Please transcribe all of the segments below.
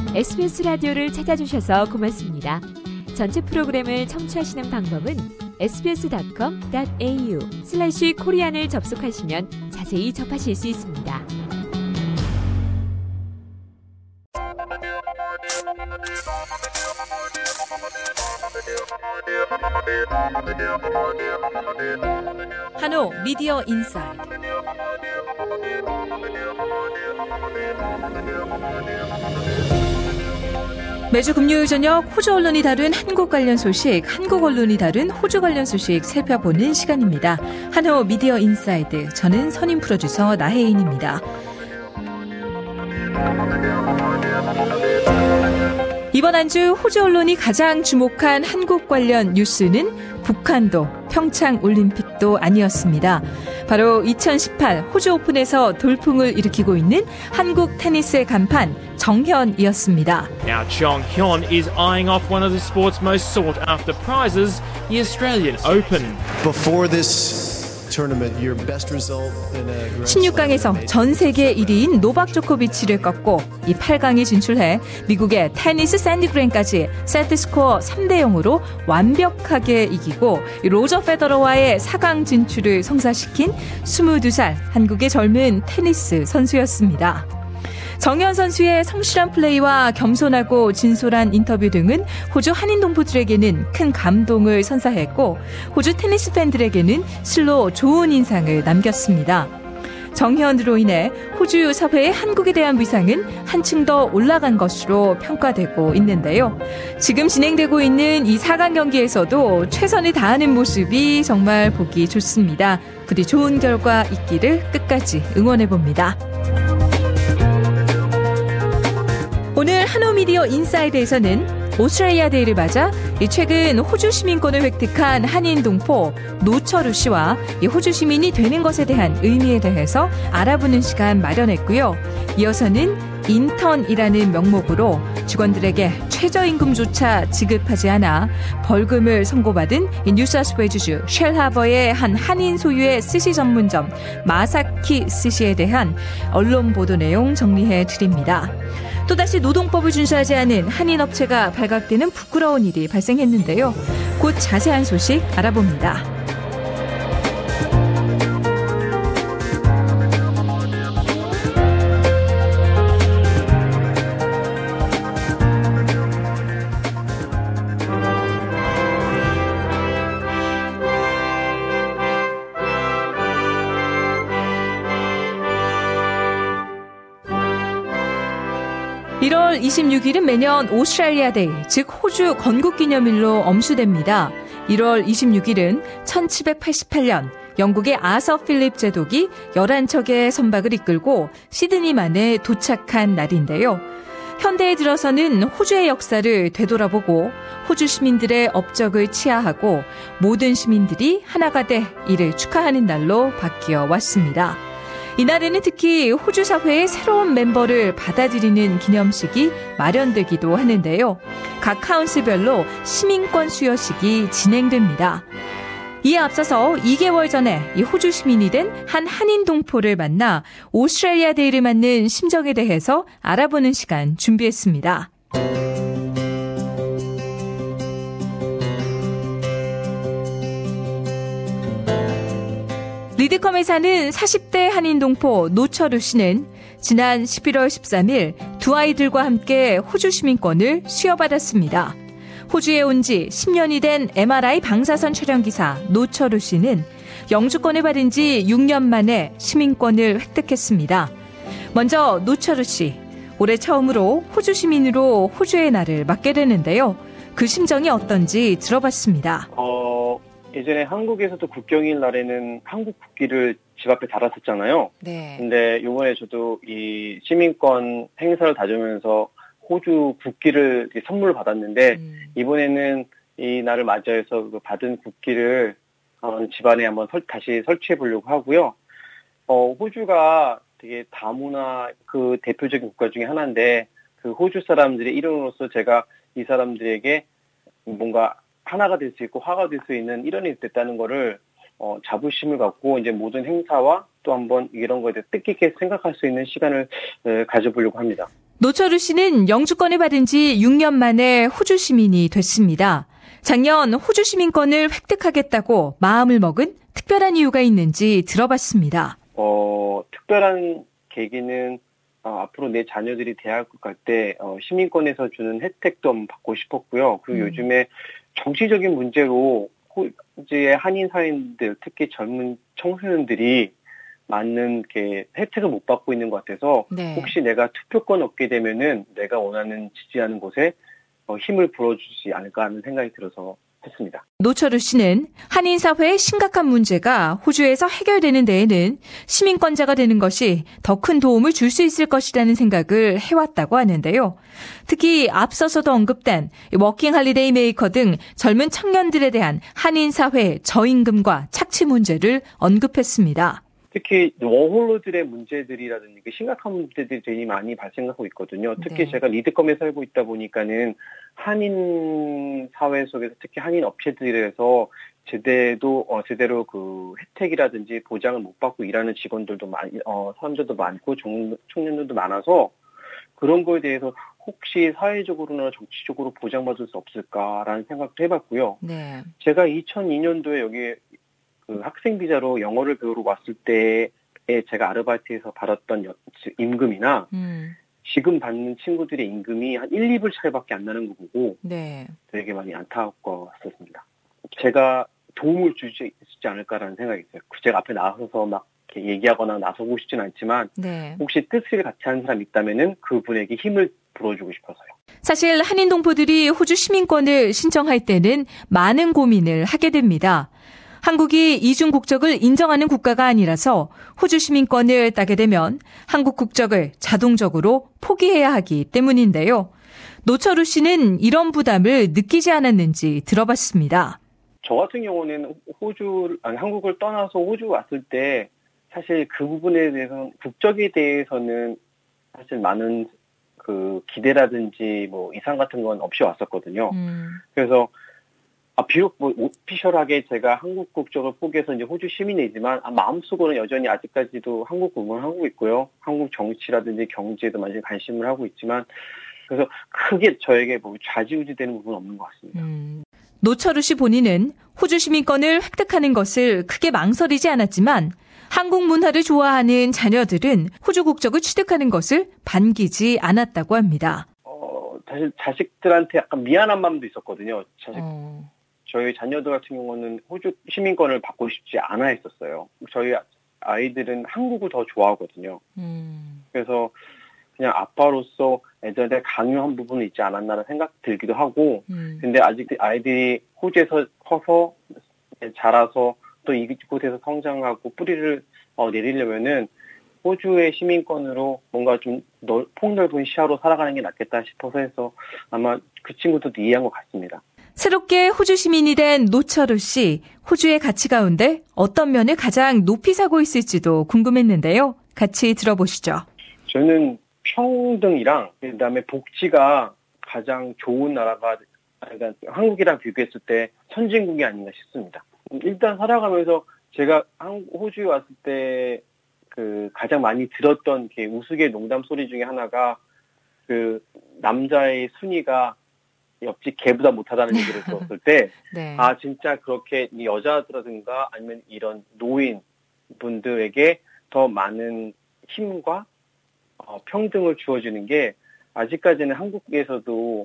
SBS 라디오를 찾아주셔서 고맙습니다. 전체 프로그램을 청취하시는 방법은 sbs.com.au/korean을 접속하시면 자세히 접하실 수 있습니다. 한호 미디어 인사이드. 매주 금요일 저녁 호주 언론이 다룬 한국 관련 소식, 한국 언론이 다룬 호주 관련 소식 살펴보는 시간입니다. 한호 미디어 인사이드. 저는 선임 프로듀서 나혜인입니다. 이번 한 주 호주 언론이 가장 주목한 한국 관련 뉴스는 북한도 평창 올림픽도 아니었습니다. 바로 2018 호주 오픈에서 돌풍을 일으키고 있는 한국 테니스의 간판 정현이었습니다. Now Jong-hyun is eyeing off one of the sport's most sought after prizes, the Australian Open. Before this tournament, your best result in a 16강에서 전 세계 1위인 노박 조코비치를 꺾고 이 8강에 진출해 미국의 테니스 샌디 그랜까지 세트 스코어 3대0으로 완벽하게 이기고 로저 페더러와의 4강 진출을 성사시킨 22살 한국의 젊은 테니스 선수였습니다. 정현 선수의 성실한 플레이와 겸손하고 진솔한 인터뷰 등은 호주 한인 동포들에게는 큰 감동을 선사했고 호주 테니스 팬들에게는 실로 좋은 인상을 남겼습니다. 정현으로 인해 호주 사회의 한국에 대한 위상은 한층 더 올라간 것으로 평가되고 있는데요. 지금 진행되고 있는 이 4강 경기에서도 최선을 다하는 모습이 정말 보기 좋습니다. 부디 좋은 결과 있기를 끝까지 응원해봅니다. 오늘 한호미디어 인사이드에서는 오스트레일리아 데이를 맞아 최근 호주 시민권을 획득한 한인 동포 노철우 씨와 호주 시민이 되는 것에 대한 의미에 대해서 알아보는 시간 마련했고요. 이어서는 인턴이라는 명목으로 직원들에게 최저임금조차 지급하지 않아 벌금을 선고받은 뉴사우스웨일즈 쉘하버의 한 한인 소유의 스시 전문점 마사키 스시에 대한 언론 보도 내용 정리해 드립니다. 또다시 노동법을 준수하지 않은 한인 업체가 발각되는 부끄러운 일이 발생했는데요. 곧 자세한 소식 알아봅니다. (1월 26일은) 매년 오스트레일리아 데이, 즉 호주 건국기념일로 엄수됩니다. 1월 26일은 1788년 영국의 아서 필립 제독이 11척의 선박을 이끌고 시드니만에 도착한 날인데요. 현대에 들어서는 호주의 역사를 되돌아보고 호주 시민들의 업적을 치하하고 모든 시민들이 하나가 돼 이를 축하하는 날로 바뀌어 왔습니다. 이날에는 특히 호주 사회의 새로운 멤버를 받아들이는 기념식이 마련되기도 하는데요. 각 카운슬별로 시민권 수여식이 진행됩니다. 이에 앞서서 2개월 전에 이 호주 시민이 된 한 한인 동포를 만나 오스트레일리아 데이를 맞는 심정에 대해서 알아보는 시간 준비했습니다. 리드컴에 사는 40대 한인 동포 노철우 씨는 지난 11월 13일 두 아이들과 함께 호주 시민권을 수여받았습니다. 호주에 온 지 10년이 된 MRI 방사선 촬영기사 노철우 씨는 영주권을 받은 지 6년 만에 시민권을 획득했습니다. 먼저 노철우 씨, 올해 처음으로 호주 시민으로 호주의 날을 맞게 되는데요. 그 심정이 어떤지 들어봤습니다. 예전에 한국에서도 국경일 날에는 한국 국기를 집 앞에 달았었잖아요. 네. 근데 이번에 저도 이 시민권 행사를 다주면서 호주 국기를 선물을 받았는데 이번에는 이 날을 맞이해서 그 받은 국기를 집안에 한번 다시 설치해 보려고 하고요. 호주가 되게 다문화 그 대표적인 국가 중에 하나인데 그 호주 사람들의 일원으로서 제가 이 사람들에게 뭔가 하나가 될 수 있고 화가 될 수 있는 일원이 됐다는 거를 자부심을 갖고 이제 모든 행사와 또 한번 이런 거에 대해 뜻깊게 생각할 수 있는 시간을 가져보려고 합니다. 노철우 씨는 영주권을 받은 지 6년 만에 호주 시민이 됐습니다. 작년 호주 시민권을 획득하겠다고 마음을 먹은 특별한 이유가 있는지 들어봤습니다. 특별한 계기는 앞으로 내 자녀들이 대학 갈 때 시민권에서 주는 혜택도 한번 받고 싶었고요. 그리고 요즘에 정치적인 문제로 호주의 한인 사회인들, 특히 젊은 청소년들이 많은 혜택을 못 받고 있는 것 같아서 네. 혹시 내가 투표권 얻게 되면은 내가 원하는 지지하는 곳에 힘을 불어주지 않을까 하는 생각이 들어서 했습니다. 노철우 씨는 한인 사회의 심각한 문제가 호주에서 해결되는 데에는 시민권자가 되는 것이 더 큰 도움을 줄 수 있을 것이라는 생각을 해왔다고 하는데요. 특히 앞서서도 언급된 워킹 할리데이 메이커 등 젊은 청년들에 대한 한인 사회의 저임금과 착취 문제를 언급했습니다. 특히 워홀러들의 문제들이라든지 심각한 문제들이 되게 많이 발생하고 있거든요. 특히 네. 제가 리드컴에 살고 있다 보니까는 한인 사회 속에서 특히 한인 업체들에서 제대로 그 혜택이라든지 보장을 못 받고 일하는 직원들도 사람들도 많고 청년들도 많아서 그런 거에 대해서 혹시 사회적으로나 정치적으로 보장받을 수 없을까라는 생각도 해봤고요. 네. 제가 2002년도에 여기 학생 비자로 영어를 배우러 왔을 때에 제가 아르바이트에서 받았던 임금이나 지금 받는 친구들의 임금이 한 1, 2불 차이밖에 안 나는 거 보고 네. 되게 많이 안타까웠었습니다. 제가 도움을 주지 않을까라는 생각이 있어요. 제가 앞에 나서서 막 이렇게 얘기하거나 나서고 싶지는 않지만 네. 혹시 뜻을 같이 하는 사람이 있다면은 그분에게 힘을 불어주고 싶어서요. 사실 한인 동포들이 호주 시민권을 신청할 때는 많은 고민을 하게 됩니다. 한국이 이중 국적을 인정하는 국가가 아니라서 호주 시민권을 따게 되면 한국 국적을 자동적으로 포기해야 하기 때문인데요. 노철우 씨는 이런 부담을 느끼지 않았는지 들어봤습니다. 저 같은 경우는 한국을 떠나서 호주 왔을 때 사실 그 부분에 대해서는 국적에 대해서는 사실 많은 그 기대라든지 뭐 이상 같은 건 없이 왔었거든요. 그래서 비록 오피셜하게 제가 한국 국적을 포기해서 이제 호주 시민이지만 마음속으로는 여전히 아직까지도 한국 공부를 하고 있고요. 한국 정치라든지 경제에도 많이 관심을 하고 있지만 그래서 크게 저에게 좌지우지되는 부분은 없는 것 같습니다. 노철우 씨 본인은 호주 시민권을 획득하는 것을 크게 망설이지 않았지만 한국 문화를 좋아하는 자녀들은 호주 국적을 취득하는 것을 반기지 않았다고 합니다. 사실 자식들한테 약간 미안한 마음도 있었거든요. 저희 자녀들 같은 경우는 호주 시민권을 받고 싶지 않아 했었어요. 저희 아이들은 한국을 더 좋아하거든요. 그래서 그냥 아빠로서 애들한테 강요한 부분이 있지 않았나라는 생각 들기도 하고 근데 아직 아이들이 호주에서 커서 자라서 또 이곳에서 성장하고 뿌리를 내리려면은 호주의 시민권으로 뭔가 좀 폭넓은 시야로 살아가는 게 낫겠다 싶어서 해서 아마 그 친구들도 이해한 것 같습니다. 새롭게 호주 시민이 된 노철우 씨, 호주의 가치 가운데 어떤 면을 가장 높이 사고 있을지도 궁금했는데요. 같이 들어보시죠. 저는 평등이랑 그다음에 복지가 가장 좋은 나라가 그러니까 한국이랑 비교했을 때 선진국이 아닌가 싶습니다. 일단 살아가면서 제가 호주에 왔을 때 그 가장 많이 들었던 우스갯 농담 소리 중에 하나가 그 남자의 순위가 옆집 개보다 못하다는 얘기를 들었을 때, 네. 진짜 그렇게 여자들이라든가 아니면 이런 노인 분들에게 더 많은 힘과 평등을 주어주는 게 아직까지는 한국에서도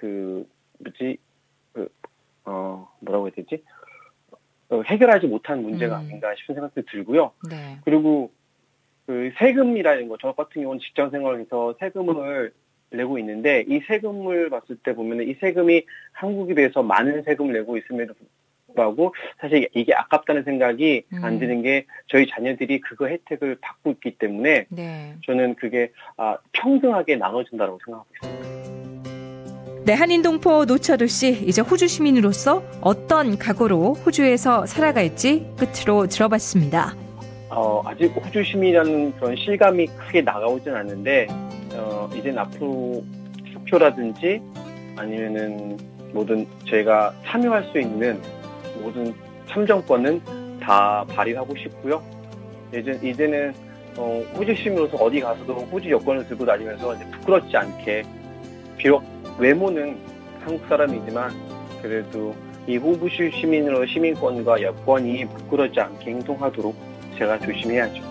뭐라고 해야 되지? 해결하지 못한 문제가 아닌가 싶은 생각도 들고요. 네. 그리고 그 세금이라는 거, 저 같은 경우는 직장 생활에서 세금을 내고 있는데 이 세금을 봤을 때 보면은 이 세금이 한국에 비해서 많은 세금을 내고 있음에도 불구하고 사실 이게 아깝다는 생각이 안 드는 게 저희 자녀들이 그거 혜택을 받고 있기 때문에 네. 저는 그게 평등하게 나눠진다고 생각하고 있습니다. 네, 한인 동포 노철우 씨, 이제 호주 시민으로서 어떤 각오로 호주에서 살아갈지 끝으로 들어봤습니다. 아직 호주 시민이라는 그런 실감이 크게 나가오진 않는데 이제는 앞으로 투표라든지 아니면은 모든 제가 참여할 수 있는 모든 참정권은 다 발휘하고 싶고요. 이제는 호주 시민으로서 어디 가서도 호주 여권을 들고 다니면서 이제 부끄럽지 않게, 비록 외모는 한국 사람이지만 그래도 이 호주 시민으로 시민권과 여권이 부끄럽지 않게 행동하도록 제가 조심해야죠.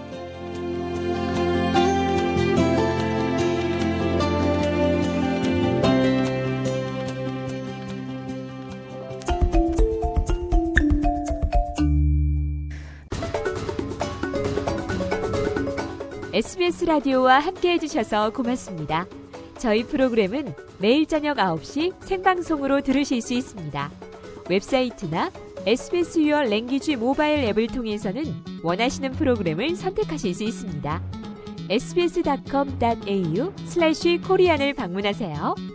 SBS 라디오와 함께 해주셔서 고맙습니다. 저희 프로그램은 매일 저녁 9시 생방송으로 들으실 수 있습니다. 웹사이트나 SBS Your Language 모바일 앱을 통해서는 원하시는 프로그램을 선택하실 수 있습니다. sbs.com.au/korean을 방문하세요.